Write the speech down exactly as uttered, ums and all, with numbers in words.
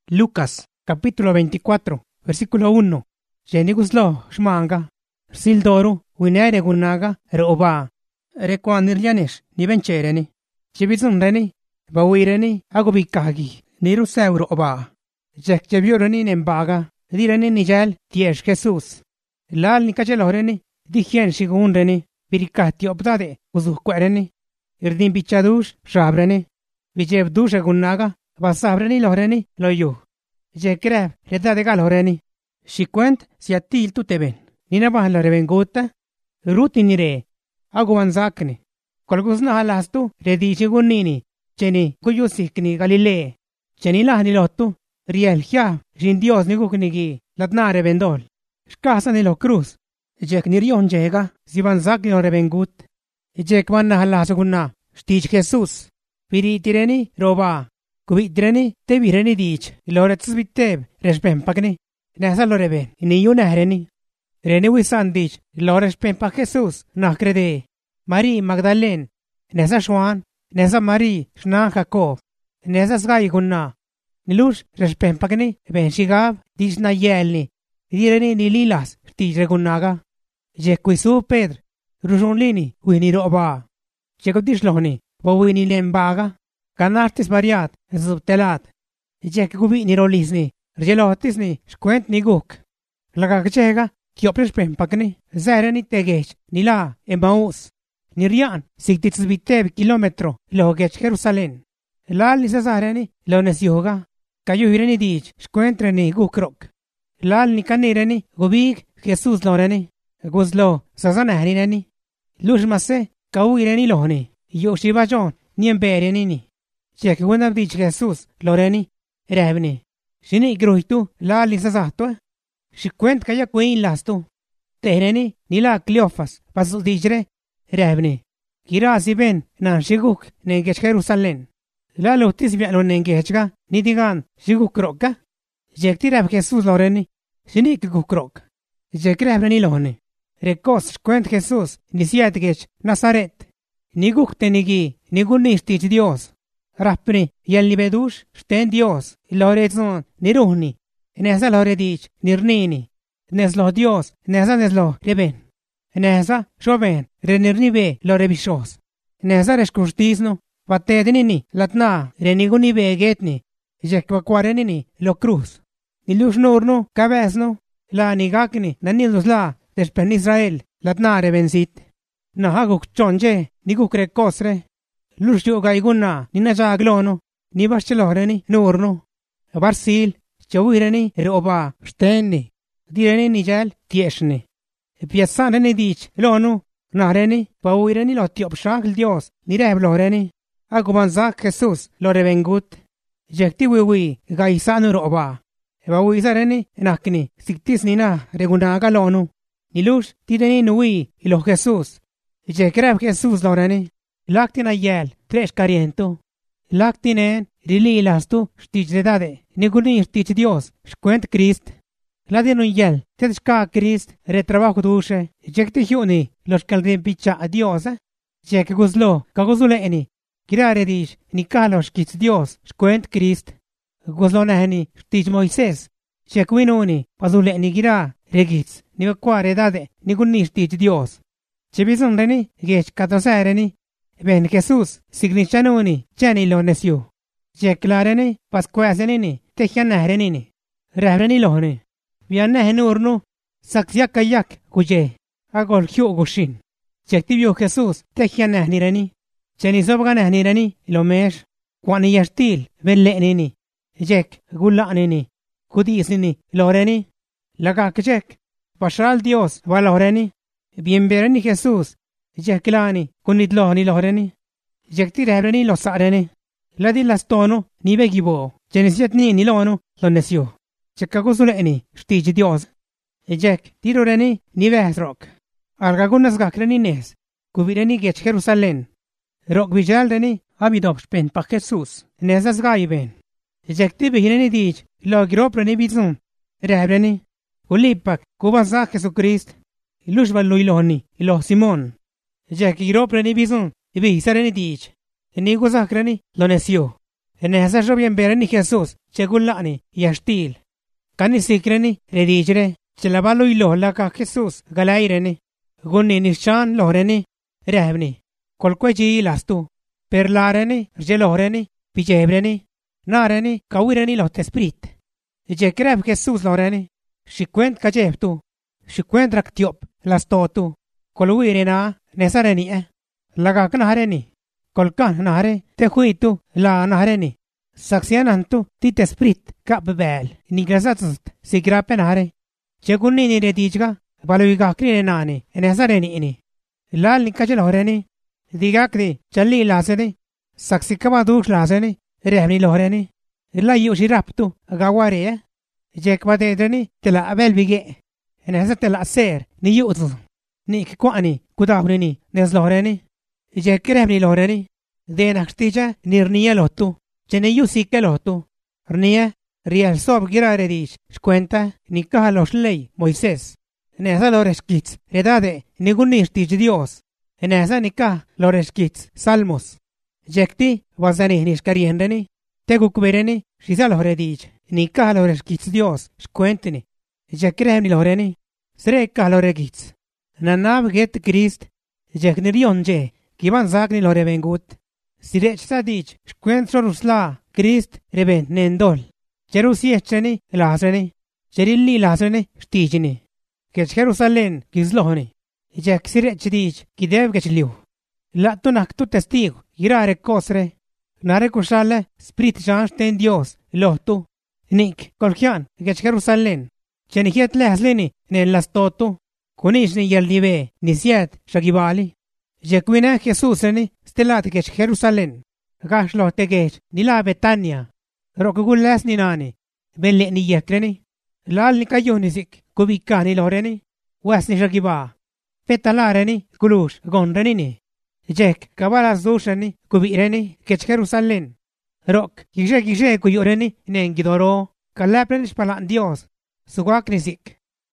Lucas, capítulo veinticuatro, versículo uno. Jeniguslo shmanga. Sildoru, winere gunaga, roba. Requanirjanesh, nivenchereni. Chibizun reni, bawireni, agobikagi, niruseuro oba. Jack jabiorani nembaga, dirani nijal, tiesh Jesus. Lal nikacheloreni, dijen shigunreni, birikati obdade, uzukwereni. Irdin bichadush, shabreni. Vijebdusha gunaga, basabreni loreni, loyu. Jekreb, redade galoreni. Shikwent, siatil tuteben. Nina bahla revenguta. Rutinire. Aguanzakni. Kolgusna halastu, redichi gunini. Cheni, kuyusikni Galile. Cheni lahni lotu. Riel hia, rindios ni guknigi. Latnare vendol. Shkasa ni lo cruz. Jek nirion jega, zibanzakni lo revengut. Jek manna halasu gunna. Stich Jesus. Piritireni, roba. Kubitreni, te vireni dich. Ilorets biteb, respempagni. Nasa lo reben, ni yunahreni. Reni wisan dich, ilores pempa Jesus, na crede. Marie Magdalene, nesa Juan, nesa Marie, shna Jacob. Nesa sgai gunna. Nilush, respempagni, ben shigab, dich na yelni. Direni ni lilas, tijre gunnaga. Jekwisu Pedr, rujonlini, wini roba. Jekodish lohni, wawini lembaga. Canartis variat, subtelat. Jek gubi ni rolisni, rgelotisni, shkwent ni guk. Lagakchega, kiopres pempakni, zereni tegech, nila, emaus. Nirian, sigtits biteb kilometro, logech Jerusalén. Lal ni sazareni, lones yoga. Kayu hireni dich, shkwentreni gukrok. Lal ni kanireni, gubig, Jesus loreni. Guzlo, sazanarineni. Lushmase, kau ireni lohni. Yoshiba John, ni embereni ni. Jek wundam dich Jesus, loreni, revni. Shini gruitu, la lisazato. Shikwent kaya queen lastu. Tehreni, nila Cleofas, pasu dijre, revni. Kira si ben, nan shiguk, nengech Jerusalén. La lotis vialo nengechga, nidigan, shiguk krokka. Jek tirab Jesus loreni, shini kukrok. Jek revni lohne. Rekos shkwent Jesus, nisiatgech, Nazaret. Niguk tenigi, nigunistich Dios. Rappni, yelni bedush, shten Dios, lorezon, niruhni. Nesa loredich, nirnini. Neslo Dios, nesa neslo reben. Nesa, shoben, renirnibe, lorebishos. Nesa reshkustisno, vatedinini, latna, renigunibe getni. Jekvakwarenini, lo cruz. Nilush norno, cabezno, la nigakni, nanilus la, despen Israel, latna rebensit. Nahaguk chonje, niguk rekosre. Lushyo gaiguna, nina jaglono, ni barceloreni, norno. Barsil, chawireni, roba, stenni. Direni nijal, tieshni. Piasaneni dich, lono, nareni, pauireni lo tiopshak Dios, ni rebloreni. Agubanzak Jesus, lo revengut. Jekti wiwi, gaisanu roba. Bawizareni, nakni, siktis nina, regunaga lono. Nilush, tireni nui, ilo Jesus. Jekrab Jesus loreni. Laktin ayel, tres cariento. Laktinen, rililastu, stichdade, niguni stich Dios, shkwent Christ. Ladino yel, tetska Christ, retrabajo duše, jek te hiuni, los caldrin picha a Dios, jek guzlo, kaguzuleni, kirare dish, nikalos kits Dios, shkwent Christ. Guzlo naheni, stich Moises, jek winuni, pazuleni gira, regits, nivakware dade, niguni stich Dios. Chibizun reni, gech katosareni. Ben Jesus, signichanuni, chani lo nesyu. Jeklareni, pasquasenini, tehianarenini. Ravreni lohne. Vianahenurnu, saksyak kayak, kuye. Agol hyugushin. Jektibio Jesus, tehianahireni. Chani sobganahireni, lomesh. Kwani yastil, ben lenini. Jek, gulanini. Kudisini, loreni. Lagak jek. Pashal Dios, valoreni. Bienvereni Jesus. Jeklani, kunidlohni loreni. Jekti rebreni lo sareni. Ladi lastono, ni begibo. Jenisiatni ni lono, lo nesio. Jekaguzuleni, stij Dios. Jek, tiroreni, ni vesrok. Argagunas gakreni nes. Kubireni gech Jerusalén. Rok bijaldeni, abidopsh pen pa Jesus. Nesas gaiben. Jekti behireni dij, lo giropreni bizun. Rebreni. Ulipak, kubazak Jesucrist. Ilush vallu ilohni, iloh Simon. Jek giropreni bizun, ibi hisareni dich. Ni guzakreni, lo nesio. Nehsa bien bereni Jesús, chegulani, yashtil. Kani sikreni, redijre, chelabalo ilo laka Jesús, galaireni. Gunni nishan loreni, rehvni. Kolkweji lastu. Perlareni, rjeloreni, pijebreni. Nareni, kawireni lot esprit. Jekreb Jesús loreni. Shikwent kajebtu. Shikwent raktiop, lastotu. Kolwirena, nesareni eh. Lagak nahareni. Kolkan nahare, te huitu, la nahareni. Saksianantu, tit esprit, kapbel, nigrazatut, sigrape nahare. Chegunni ni redijga, baluiga krine nani, nesareni ini. Lal nikajel horeni. Digakdi, challi laseni. Saksikaba dush laseni, rehni loreni. La yushi raptu, agawari eh. Jekbate edreni, tela abel bige. Nesa tela ser, ni yutu. Ni kikwani, kudabrini, nesloreni. Jekrehni loreni. Den akstija nirnia lotu. Chene yusike lotu. Rnia, rial sob giraredish, cuenta, ni los ley, Moisés. Nesa loreskits, redade, nigunistich Dios. Nesa nika loreskits, salmos. Jekti, wazani nishkariendeni. Tegukbereni, shisalhoredich, nika loreskits Dios, cuenteni. Jekrehni loreni. Sreka loregits. Nanab get Christ. Jeknirionje. Kivan zakni lo revengut. Sirech sadich, shkwentro rusla, Christ reben nendol. Cherusi echeni, lasreni. Cherilli lasreni, stijini. Kech Jerusalén, kizlohoni. Jek sirech dich, kidev kechliu. Lattu naktu testigo, girare kosre. Nare kushale, spirit jansh ten Dios, lohtu. Nik, kolkian, kech Jerusalén. Chenihiet leslini, nen lastotu. Kunish ni yeldive, nisiet, shagibali. Jekwina Jesuseni, stelat kech Jerusalén. Gashlo tegech, nila Betania. Rokugulas ni nani. Belle ni yekreni. Lal ni kayonisik, kubikani loreni. Was ni shagiba. Petalareni, kulush, gonrenini. Jek, kabalas dusheni, kubireni, kech Jerusalén. Rok, kije kije kuyoreni, nengidoro. Kalaprenish palan Dios. Suwak nisik.